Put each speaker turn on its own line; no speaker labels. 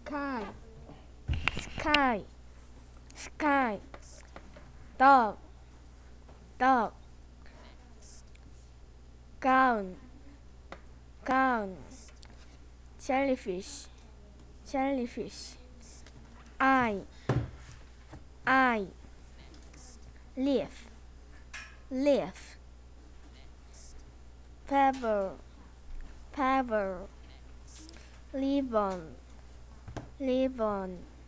sky, sky, sky, dog, dog, gown, gown, jellyfish, jellyfish, eye, eye, leaf, leaf, pebble, pebble, ribbon, ribbon,